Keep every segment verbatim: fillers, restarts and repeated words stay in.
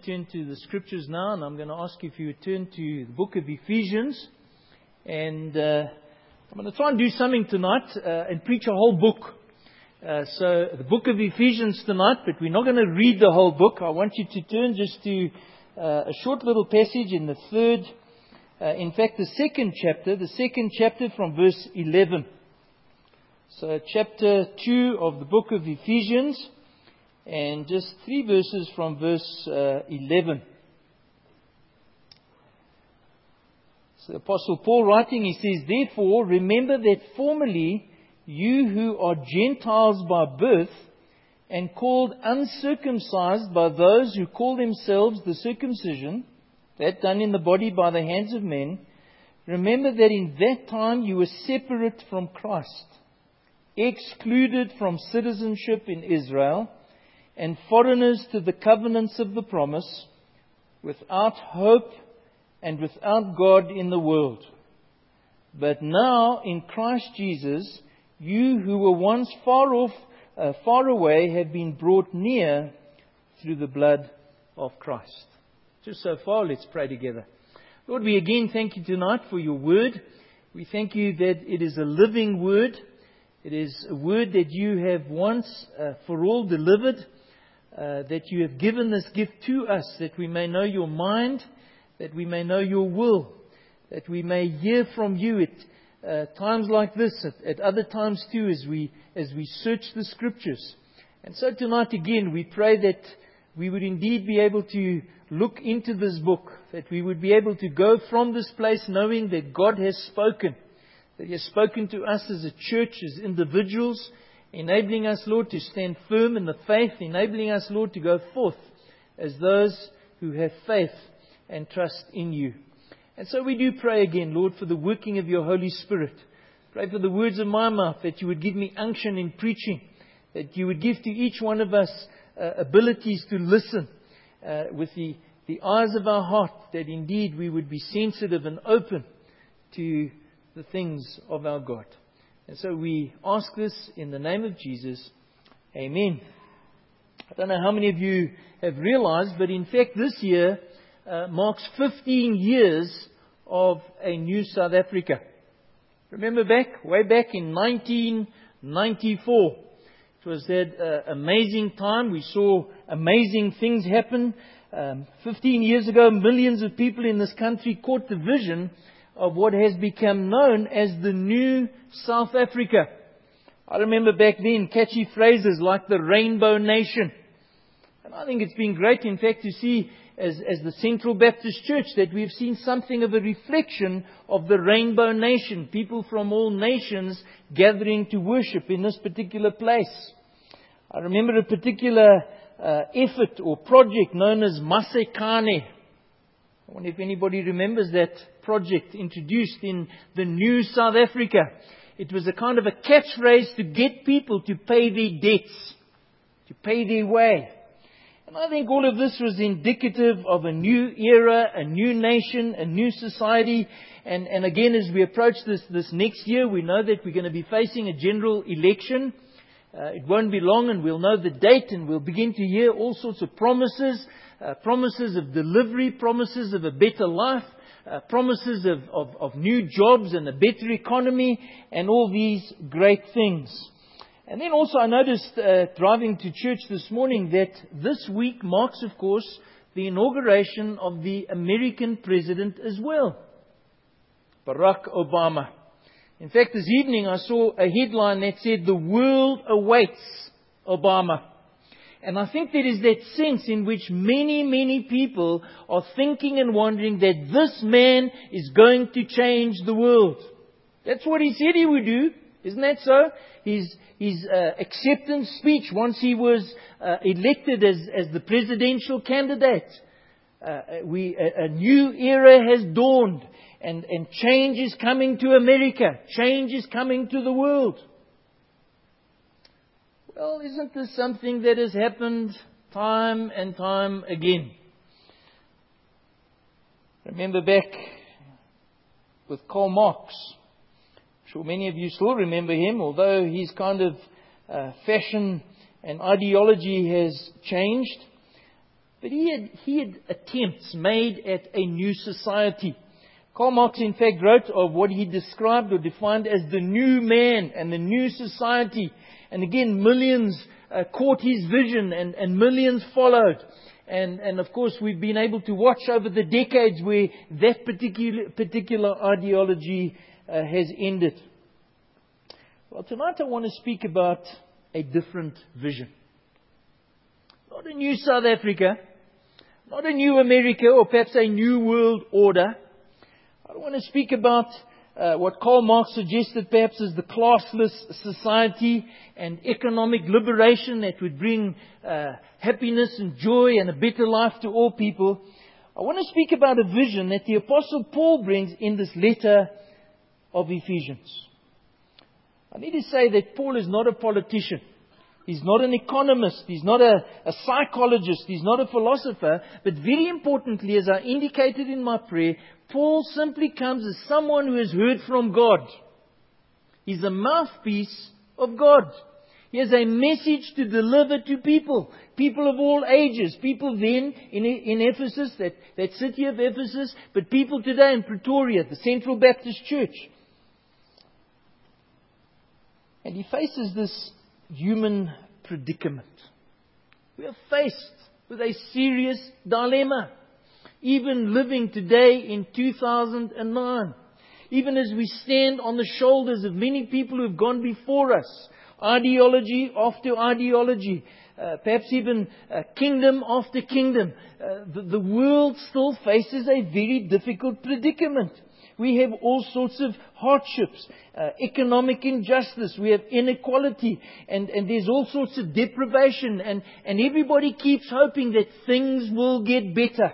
Turn to the scriptures now, and I'm going to ask you if you would turn to the book of Ephesians. And uh, I'm going to try and do something tonight uh, and preach a whole book. Uh, so the book of Ephesians tonight, but we're not going to read the whole book. I want you to turn just to uh, a short little passage in the third, uh, in fact the second chapter, the second chapter from verse eleven. So chapter two of the book of Ephesians, and just three verses from verse uh, eleven. So the Apostle Paul writing, he says, "Therefore remember that formerly you who are Gentiles by birth and called uncircumcised by those who call themselves the circumcision, that done in the body by the hands of men, remember that in that time you were separate from Christ, excluded from citizenship in Israel, and foreigners to the covenants of the promise, without hope and without God in the world. But now in Christ Jesus, you who were once far off, uh, far away, have been brought near through the blood of Christ." Just so far, let's pray together. Lord, we again thank you tonight for your word. We thank you that it is a living word. It is a word that you have once uh, for all delivered. Uh, that you have given this gift to us, that we may know your mind, that we may know your will, that we may hear from you at uh, times like this, at, at other times too, as we as we search the Scriptures. And so tonight again, we pray that we would indeed be able to look into this book, that we would be able to go from this place knowing that God has spoken, that He has spoken to us as a church, as individuals, enabling us, Lord, to stand firm in the faith, enabling us, Lord, to go forth as those who have faith and trust in you. And so we do pray again, Lord, for the working of your Holy Spirit. Pray for the words of my mouth, that you would give me unction in preaching, that you would give to each one of us uh, abilities to listen uh, with the, the eyes of our heart, that indeed we would be sensitive and open to the things of our God. And so we ask this in the name of Jesus. Amen. I don't know how many of you have realized, but in fact this year uh, marks fifteen years of a new South Africa. Remember back, way back in nineteen ninety-four. It was that uh, amazing time. We saw amazing things happen. Um, fifteen years ago, millions of people in this country caught the vision of what has become known as the new South Africa. I remember back then catchy phrases like the Rainbow Nation. And I think it's been great, in fact, to see as, as the Central Baptist Church that we've seen something of a reflection of the Rainbow Nation. People from all nations gathering to worship in this particular place. I remember a particular uh, effort or project known as Masekane. I wonder if anybody remembers that project introduced in the new South Africa. It was a kind of a catchphrase to get people to pay their debts, to pay their way. And I think all of this was indicative of a new era, a new nation, a new society. And, and again, as we approach this, this next year, we know that we're going to be facing a general election. Uh, it won't be long and we'll know the date and we'll begin to hear all sorts of promises. Uh, promises of delivery, promises of a better life, uh, promises of, of, of new jobs and a better economy, and all these great things. And then also I noticed uh, driving to church this morning that this week marks, of course, the inauguration of the American president as well, Barack Obama. In fact, this evening I saw a headline that said, "The world awaits Obama." And I think there is that sense in which many, many people are thinking and wondering that this man is going to change the world. That's what he said he would do. Isn't that so? His, his uh, acceptance speech once he was uh, elected as, as the presidential candidate. Uh, we, a, a new era has dawned, and, and change is coming to America. Change is coming to the world. Well, isn't this something that has happened time and time again? Remember back with Karl Marx. I'm sure many of you still remember him, although his kind of uh, fashion and ideology has changed. But he had, he had attempts made at a new society. Karl Marx, in fact, wrote of what he described or defined as the new man and the new society. And again, millions uh, caught his vision and, and millions followed. And, and of course, we've been able to watch over the decades where that particular, particular ideology uh, has ended. Well, tonight I want to speak about a different vision. Not a new South Africa, not a new America, or perhaps a new world order. I want to speak about uh, what Karl Marx suggested perhaps as the classless society and economic liberation that would bring uh, happiness and joy and a better life to all people. I want to speak about a vision that the Apostle Paul brings in this letter of Ephesians. I need to say that Paul is not a politician. He's not an economist. He's not a, a psychologist. He's not a philosopher. But very importantly, as I indicated in my prayer, Paul simply comes as someone who has heard from God. He's a mouthpiece of God. He has a message to deliver to people. People of all ages. People then in, in Ephesus, that, that city of Ephesus, but people today in Pretoria, the Central Baptist Church. And he faces this human predicament. We are faced with a serious dilemma. Even living today in two thousand nine. Even as we stand on the shoulders of many people who have gone before us. Ideology after ideology. Uh, perhaps even uh, kingdom after kingdom. Uh, the, the world still faces a very difficult predicament. We have all sorts of hardships, uh, economic injustice, we have inequality, and, and there's all sorts of deprivation, and, and everybody keeps hoping that things will get better.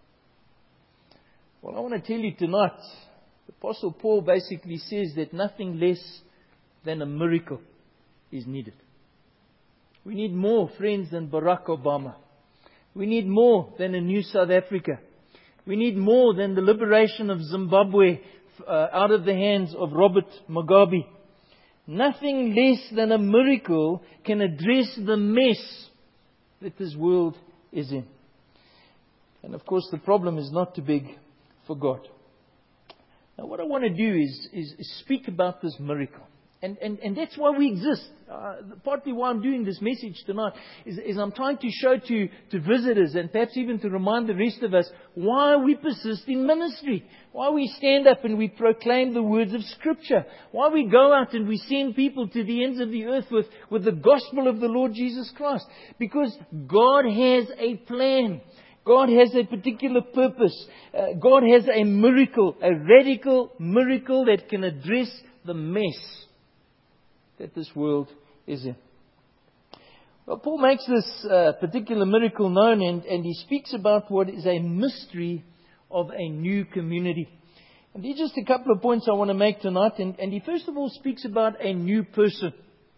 Well, I want to tell you tonight, the Apostle Paul basically says that nothing less than a miracle is needed. We need more, friends, than Barack Obama. We need more than a new South Africa. We need more than the liberation of Zimbabwe uh, out of the hands of Robert Mugabe. Nothing less than a miracle can address the mess that this world is in. And of course, the problem is not too big for God. Now, what I want to do is, is, is speak about this miracle. And, and, and that's why we exist. Uh, partly why I'm doing this message tonight is, is I'm trying to show to, to visitors and perhaps even to remind the rest of us why we persist in ministry. Why we stand up and we proclaim the words of Scripture. Why we go out and we send people to the ends of the earth with, with the gospel of the Lord Jesus Christ. Because God has a plan. God has a particular purpose. Uh, God has a miracle, a radical miracle that can address the mess that this world is in. Well, Paul makes this uh, particular miracle known, and, and he speaks about what is a mystery of a new community. And these are just a couple of points I want to make tonight. And, and he first of all speaks about a new person.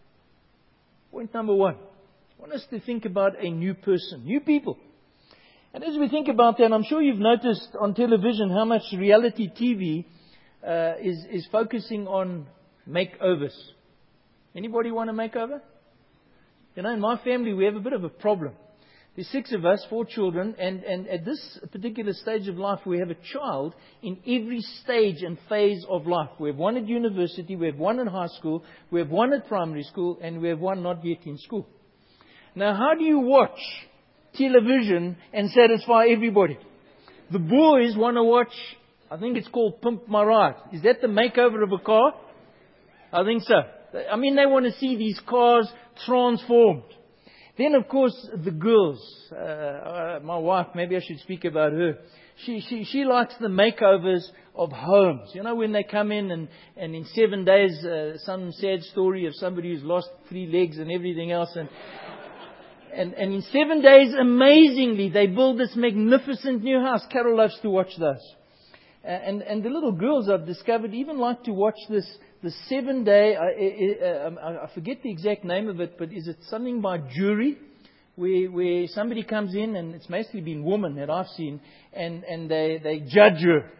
Point number one. I want us to think about a new person, new people. And as we think about that, I'm sure you've noticed on television how much reality T V uh, is, is focusing on makeovers. Anybody want a makeover? You know, in my family, we have a bit of a problem. There's six of us, four children, and, and at this particular stage of life, we have a child in every stage and phase of life. We have one at university, we have one in high school, we have one at primary school, and we have one not yet in school. Now, how do you watch television and satisfy everybody? The boys want to watch, I think it's called Pimp My Ride. Is that the makeover of a car? I think so. I mean, they want to see these cars transformed. Then, of course, the girls. Uh, uh, my wife, maybe I should speak about her. She, she, she likes the makeovers of homes. You know, when they come in and, and in seven days, uh, some sad story of somebody who's lost three legs and everything else. And, and, and in seven days, amazingly, they build this magnificent new house. Carol loves to watch those. Uh, and, and the little girls, I've discovered, even like to watch this the seven day, I, I, I forget the exact name of it, but is it something by jury? Where, where somebody comes in, and it's mostly been women that I've seen, and, and they, they judge her.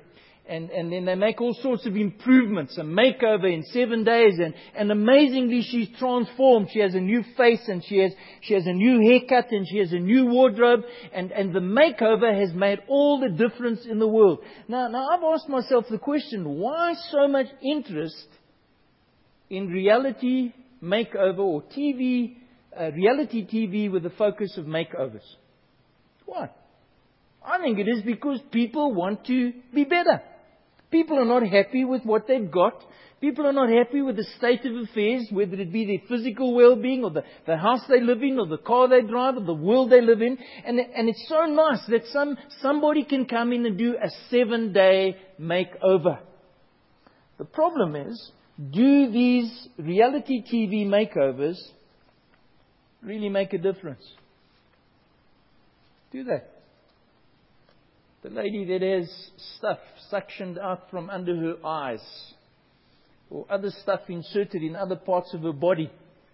And, and then they make all sorts of improvements, a makeover in seven days. And, and amazingly, she's transformed. She has a new face and she has, she has a new haircut and she has a new wardrobe. And, and the makeover has made all the difference in the world. Now, now I've asked myself the question, why so much interest in reality makeover or T V, uh, reality T V with the focus of makeovers? Why? I think it is because people want to be better. People are not happy with what they've got. People are not happy with the state of affairs, whether it be their physical well-being or the, the house they live in or the car they drive or the world they live in. And, and it's so nice that some somebody can come in and do a seven-day makeover. The problem is, do these reality T V makeovers really make a difference? Do they? The lady that has stuff suctioned out from under her eyes, or other stuff inserted in other parts of her body.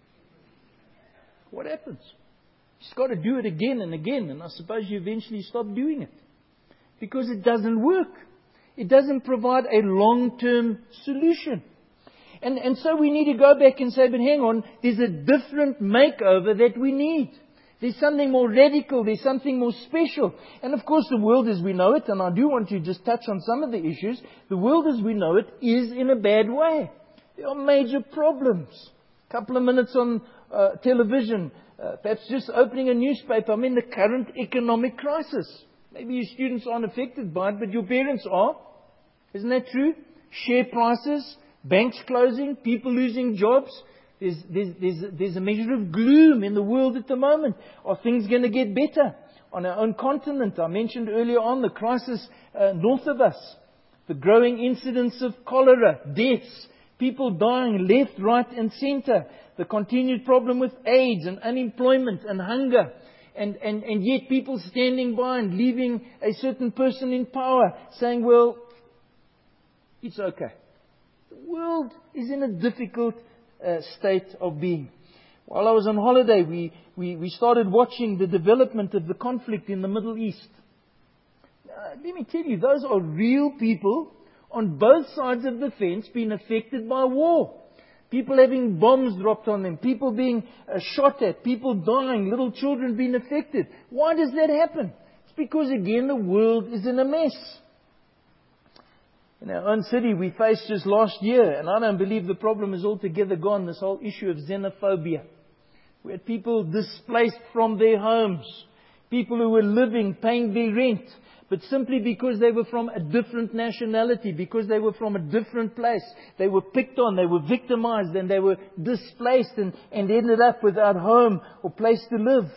What happens? She's got to do it again and again, and I suppose you eventually stop doing it. Because it doesn't work. It doesn't provide a long-term solution. And, and so we need to go back and say, but hang on, there's a different makeover that we need. There's something more radical. There's something more special. And of course, the world as we know it, and I do want to just touch on some of the issues, the world as we know it is in a bad way. There are major problems. A couple of minutes on uh, television, uh, perhaps just opening a newspaper. I'm in the current economic crisis. Maybe your students aren't affected by it, but your parents are. Isn't that true? Share prices, banks closing, people losing jobs. There's, there's, there's, there's a measure of gloom in the world at the moment. Are things going to get better? On our own continent, I mentioned earlier on the crisis uh, north of us. The growing incidence of cholera, deaths, people dying left, right and centre. The continued problem with AIDS and unemployment and hunger. And, and, and yet people standing by and leaving a certain person in power saying, well, it's okay. The world is in a difficult Uh, state of being. While I was on holiday, we, we, we started watching the development of the conflict in the Middle East. Uh, let me tell you, those are real people on both sides of the fence being affected by war. People having bombs dropped on them, people being uh, shot at, people dying, little children being affected. Why does that happen? It's because, again, the world is in a mess. In our own city, we faced just last year, and I don't believe the problem is altogether gone, this whole issue of xenophobia. We had people displaced from their homes, people who were living, paying their rent, but simply because they were from a different nationality, because they were from a different place. They were picked on, they were victimized, and they were displaced and, and ended up without home or place to live.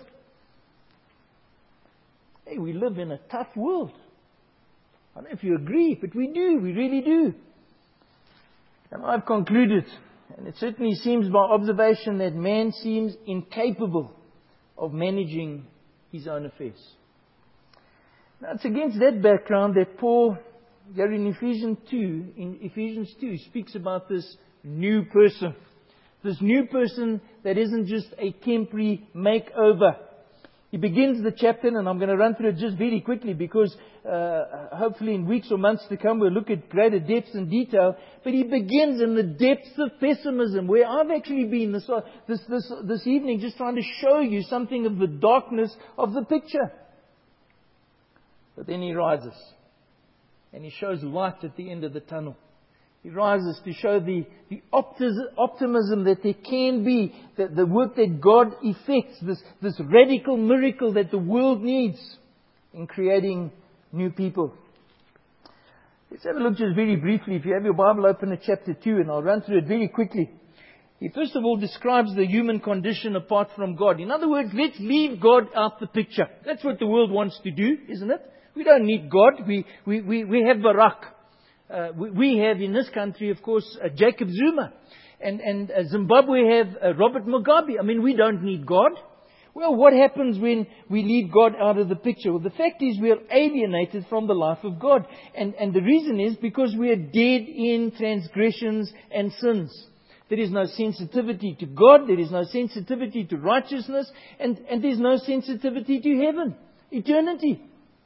Hey, we live in a tough world. I don't know if you agree, but we do. We really do. And I've concluded, and it certainly seems by observation, that man seems incapable of managing his own affairs. Now, it's against that background that Paul, here in Ephesians two, in Ephesians two, speaks about this new person. This new person that isn't just a temporary makeover. He begins the chapter, and I'm going to run through it just very quickly because uh, hopefully in weeks or months to come we'll look at greater depths and detail. But he begins in the depths of pessimism, where I've actually been this, this, this, this evening just trying to show you something of the darkness of the picture. But then he rises, and he shows light at the end of the tunnel. He rises to show the, the optimism that there can be, that the work that God effects, this, this radical miracle that the world needs in creating new people. Let's have a look just very briefly. If you have your Bible open at chapter two, and I'll run through it very quickly. He first of all describes the human condition apart from God. In other words, let's leave God out the picture. That's what the world wants to do, isn't it? We don't need God. We, we, we, we have Barack. Uh, we, we have in this country, of course, uh, Jacob Zuma. And, and uh, Zimbabwe have uh, Robert Mugabe. I mean, we don't need God. Well, what happens when we leave God out of the picture? Well, the fact is we are alienated from the life of God. And, and the reason is because we are dead in transgressions and sins. There is no sensitivity to God. There is no sensitivity to righteousness. And, and there's no sensitivity to heaven, eternity.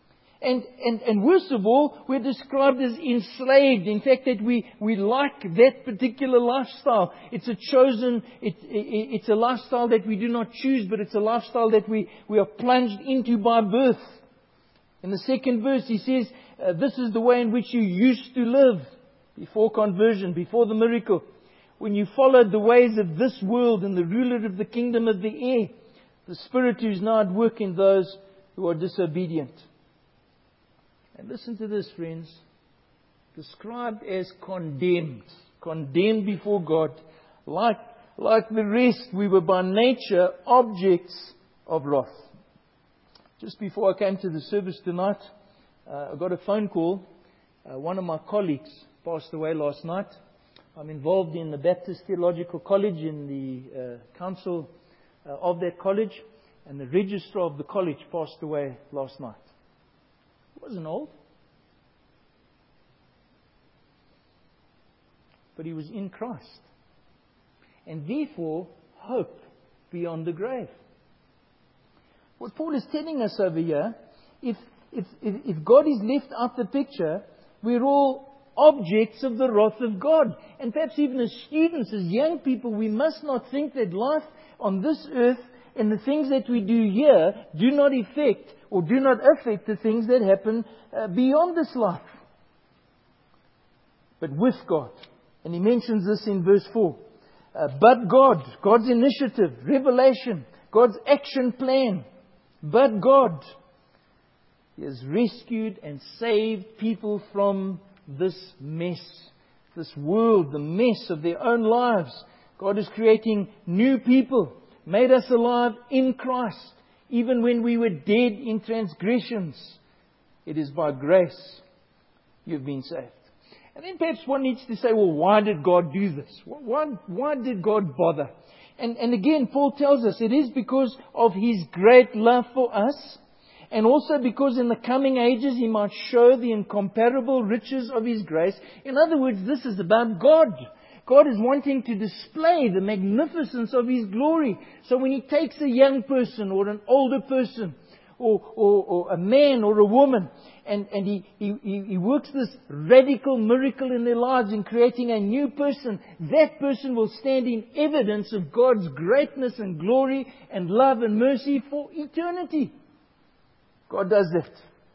And, and, and worst of all, we're described as enslaved. In fact, that we, we like that particular lifestyle. It's a chosen, it, it, it's a lifestyle that we do not choose, but it's a lifestyle that we, we are plunged into by birth. In the second verse, he says, uh, this is the way in which you used to live before conversion, before the miracle. When you followed the ways of this world and the ruler of the kingdom of the air, the spirit who is now at work in those who are disobedient. And listen to this, friends. Described as condemned. Condemned before God. Like, like the rest, we were by nature objects of wrath. Just before I came to the service tonight, uh, I got a phone call. Uh, one of my colleagues passed away last night. I'm involved in the Baptist Theological College, in the uh, council uh, of that college, and the registrar of the college passed away last night. He wasn't old, but he was in Christ, and therefore hope beyond the grave. What Paul is telling us over here, if, if, if, if God is left out the picture, we're all objects of the wrath of God. And perhaps even as students, as young people, we must not think that life on this earth and the things that we do here do not affect or do not affect the things that happen uh, beyond this life. But with God. And he mentions this in verse four. Uh, but God, God's initiative, revelation, God's action plan. But God, He has rescued and saved people from this mess, this world, the mess of their own lives. God is creating new people, made us alive in Christ, even when we were dead in transgressions. It is by grace you've been saved. And then perhaps one needs to say, well, why did God do this? Why, why did God bother? And, and again, Paul tells us it is because of His great love for us, and also because in the coming ages He might show the incomparable riches of His grace. In other words, this is about God. God is wanting to display the magnificence of His glory. So when He takes a young person or an older person or, or, or a man or a woman and, and he, he, he works this radical miracle in their lives in creating a new person, that person will stand in evidence of God's greatness and glory and love and mercy for eternity. God does that.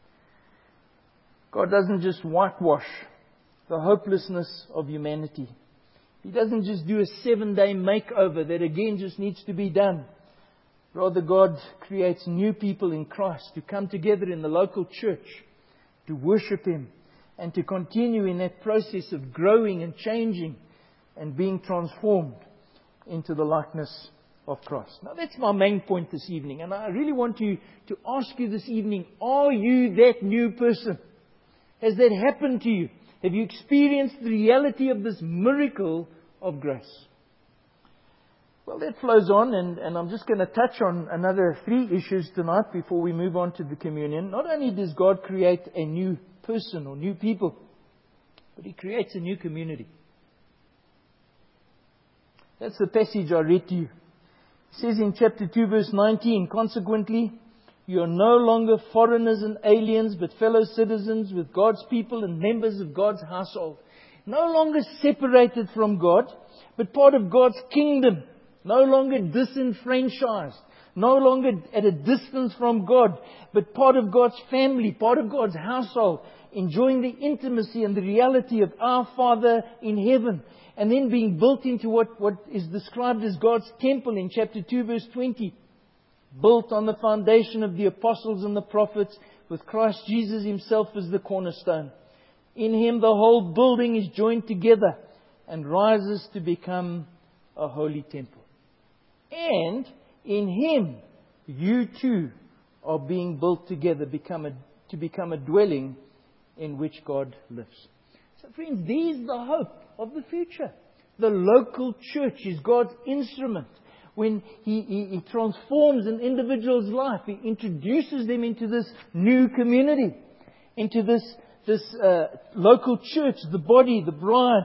God doesn't just whitewash the hopelessness of humanity. He doesn't just do a seven-day makeover that again just needs to be done. Rather, God creates new people in Christ to come together in the local church to worship Him and to continue in that process of growing and changing and being transformed into the likeness of Christ. Now that's my main point this evening, and I really want to, to ask you this evening, are you that new person? Has that happened to you? Have you experienced the reality of this miracle of grace? Well, that flows on, and, and I'm just going to touch on another three issues tonight before we move on to the communion. Not only does God create a new person or new people, but He creates a new community. That's the passage I read to you. It says in chapter two, verse nineteen, consequently, you are no longer foreigners and aliens, but fellow citizens with God's people and members of God's household. No longer separated from God, but part of God's kingdom. No longer disenfranchised. No longer at a distance from God, but part of God's family, part of God's household, enjoying the intimacy and the reality of our Father in heaven. And then being built into what, what is described as God's temple in chapter two, verse twenty. Built on the foundation of the apostles and the prophets, with Christ Jesus Himself as the cornerstone. In Him the whole building is joined together and rises to become a holy temple. And in Him you too are being built together become a, to become a dwelling in which God lives. So friends, there's the hope of the future. The local church is God's instrument. When he, he, he transforms an individual's life, He introduces them into this new community, into this, this uh, local church, the body, the bride.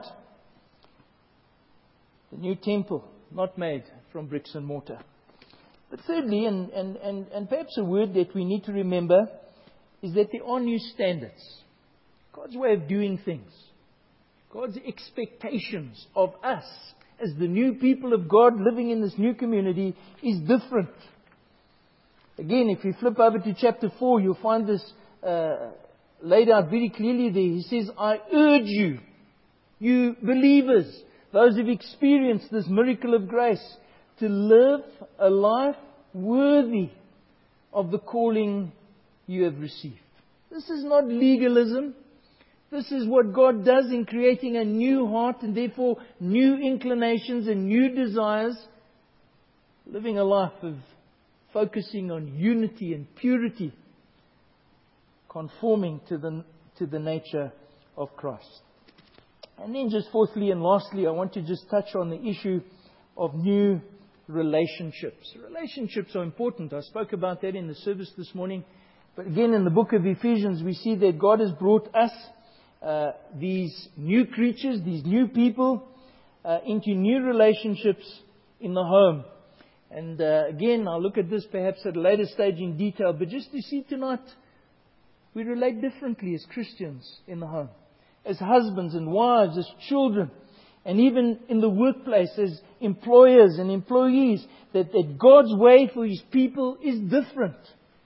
The new temple, not made from bricks and mortar. But thirdly, and, and, and, and perhaps a word that we need to remember, is that there are new standards. God's way of doing things. God's expectations of us as the new people of God living in this new community is different. Again, if you flip over to chapter four, you'll find this uh, laid out very clearly there. He says, I urge you, you believers, those who've experienced this miracle of grace, to live a life worthy of the calling you have received. This is not legalism. This is what God does in creating a new heart and therefore new inclinations and new desires. Living a life of focusing on unity and purity, conforming to the, to the nature of Christ. And then just fourthly and lastly, I want to just touch on the issue of new relationships. Relationships are important. I spoke about that in the service this morning. But again, in the book of Ephesians, we see that God has brought us, uh, these new creatures, these new people, uh, into new relationships in the home. And uh, again, I'll look at this perhaps at a later stage in detail. But just to see tonight, we relate differently as Christians in the home. As husbands and wives, as children, and even in the workplace as employers and employees, that, that God's way for His people is different.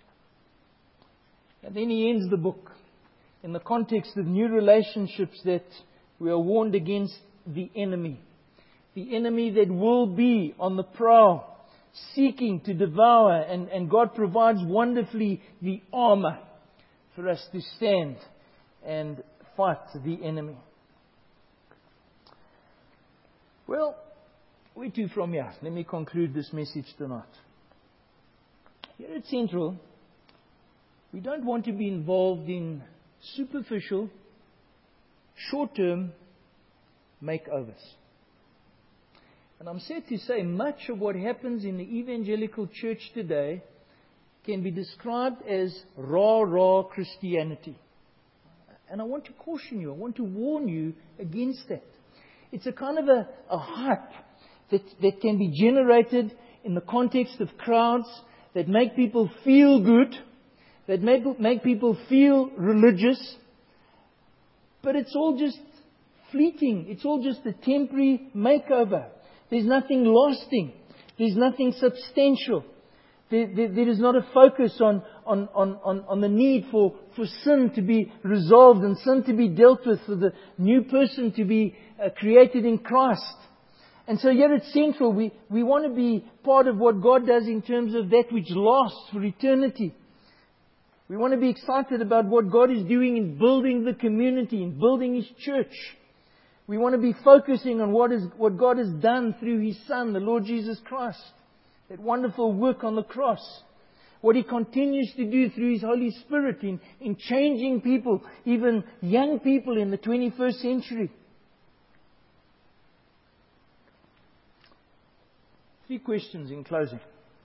And then He ends the book in the context of new relationships that we are warned against the enemy. The enemy that will be on the prowl, seeking to devour, and, and God provides wonderfully the armor for us to stand and fight the enemy. Well, where to from here? Let me conclude this message tonight. Here at Central, we don't want to be involved in superficial, short-term makeovers. And I'm sad to say much of what happens in the evangelical church today can be described as rah-rah Christianity. And I want to caution you, I want to warn you against that. It's a kind of a, a hype that, that can be generated in the context of crowds that make people feel good, that make, make people feel religious. But it's all just fleeting. It's all just a temporary makeover. There's nothing lasting. There's nothing substantial. There, there, there is not a focus on, on, on, on, on the need for, for sin to be resolved and sin to be dealt with, for the new person to be uh, created in Christ. And so here at Central, we, we want to be part of what God does in terms of that which lasts for eternity. We want to be excited about what God is doing in building the community, in building His church. We want to be focusing on what is what God has done through His Son, the Lord Jesus Christ. That wonderful work on the cross. What He continues to do through His Holy Spirit in, in changing people, even young people in the twenty-first century. Three questions in closing.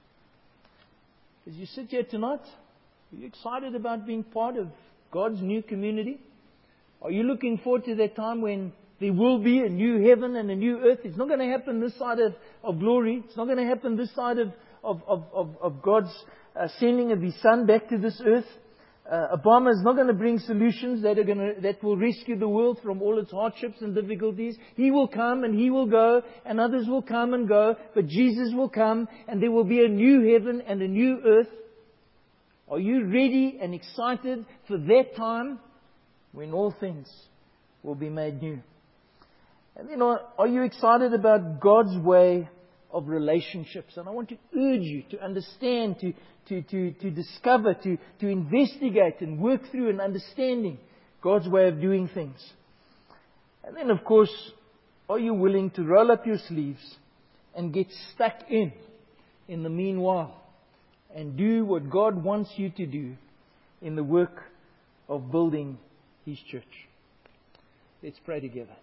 As you sit here tonight, are you excited about being part of God's new community? Are you looking forward to that time when there will be a new heaven and a new earth? It's not going to happen this side of, of glory. It's not going to happen this side of, of, of, of, of God's uh, sending of His Son back to this earth. Uh, Obama is not going to bring solutions that are going to, that will rescue the world from all its hardships and difficulties. He will come and He will go, and others will come and go, but Jesus will come, and there will be a new heaven and a new earth. Are you ready and excited for that time when all things will be made new? And then are, are you excited about God's way of relationships? And I want to urge you to understand, to, to, to, to discover, to, to investigate and work through and understanding God's way of doing things. And then, of course, are you willing to roll up your sleeves and get stuck in in the meanwhile and do what God wants you to do in the work of building His church? Let's pray together.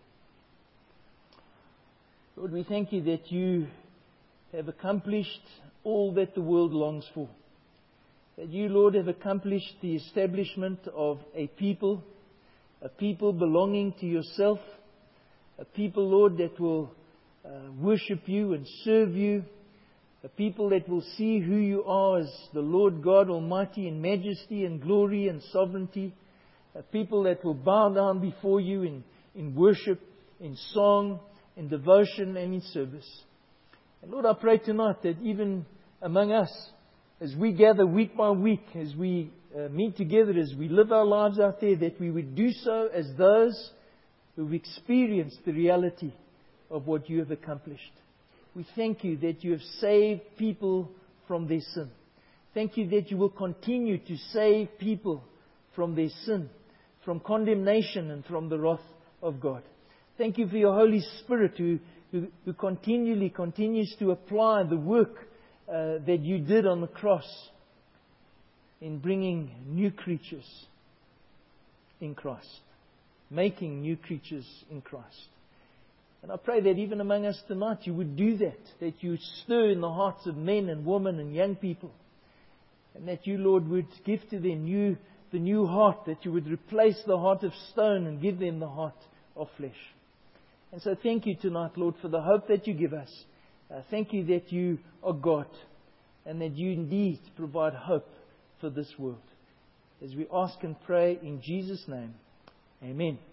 Lord, we thank You that You have accomplished all that the world longs for. That You, Lord, have accomplished the establishment of a people, a people belonging to Yourself, a people, Lord, that will uh, worship You and serve You A people that will see who you are as the Lord God Almighty in majesty and glory and sovereignty. A people that will bow down before you in, in worship, in song, in devotion and in service. And Lord, I pray tonight that even among us, as we gather week by week, as we uh, meet together, as we live our lives out there, that we would do so as those who've experienced the reality of what you have accomplished. We thank you that you have saved people from their sin. Thank you that you will continue to save people from their sin, from condemnation and from the wrath of God. Thank you for your Holy Spirit who, who, who continually continues to apply the work uh, that you did on the cross in bringing new creatures in Christ, making new creatures in Christ. And I pray that even among us tonight you would do that, that you would stir in the hearts of men and women and young people, and that you, Lord, would give to them new, the new heart, that you would replace the heart of stone and give them the heart of flesh. And so thank you tonight, Lord, for the hope that you give us. Uh, thank you that you are God and that you indeed provide hope for this world. As we ask and pray in Jesus' name, amen.